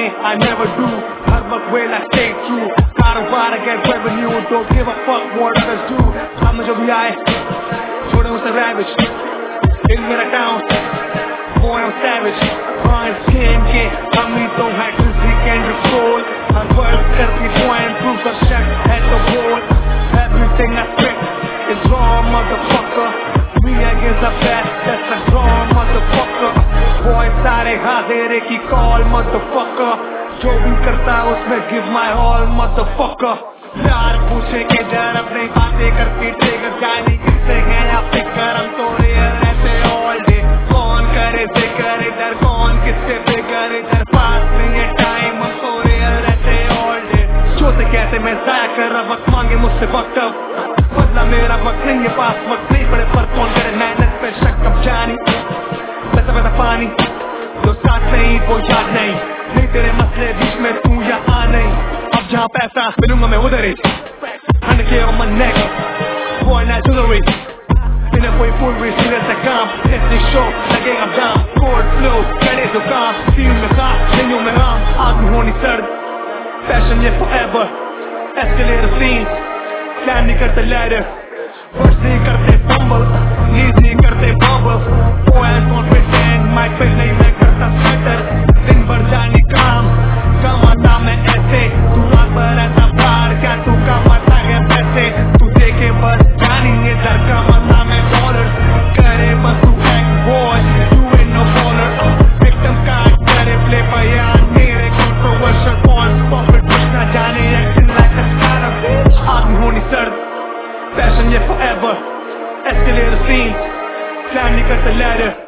I never do. हर वक्त will I stay true. कारोबार I get revenue, don't give a fuck what others do. सामने जो भी आए छोड़े उसे ravage. In मेरा town, boy I'm savage. Grind skin के अमी तो है physique and control. हर वर्ड करती point proof of shit at the wall. Everything I spit is raw motherfucker. Me against the best, that's a draw motherfucker. Boy सारे हाजिरे की call motherfucker. जो भी करता उसमें give my all motherfucker. यार पूछे के जर अपनी बातें करती ट्रिगर जाने किससे है या फिकर हम तो real रहते all day. कौन करे जिक्र इधर कौन किससे फिकर इधर पास नहीं है टाइम हम तो real रहते all day. सोचते कैसे मैं जाया कर रहा वक्त मांगे मुझसे वक्त अब बदला मेरा वक्त नहीं है पास वक्त नहीं पड़े पर कौन करे मेहनत पे शक अब जानी पैसा पैसा पानी जो साथ नहीं वो याद नहीं तेरे मसले बीच में तू यहाँ नहीं अब जहाँ पैसा मिलूंगा मैं उधर ही 100K on my neck boy not jewelry बिना कोई पूर्वी सीधे से काम ऐसे शो लगेगा जाम कोड फ्लो करे जो काम सीन में खास नहीं हूँ मैं राम आग में होनी सर्द फैशन ये forever escalator scenes प्लान नहीं करते ladder वर्ष नहीं करते fumble knees नहीं करते bubble boy I don't pretend mic पे नहीं मैं करता sweater दिन भर जानी काम कमाता मैं ऐसे तू रात भर ऐसा बाहर क्या तू कमाता है पैसे तू देखे बस जानी इधर कमाता मैं डॉलर्स करे बस तू act boy you ain't no baller victim card करे play by यार मेरे controversial points profit कुछ ना जाने acting like a startup आग में होनी सर्द fashion ये forever escalator scenes climb नहीं करते ladder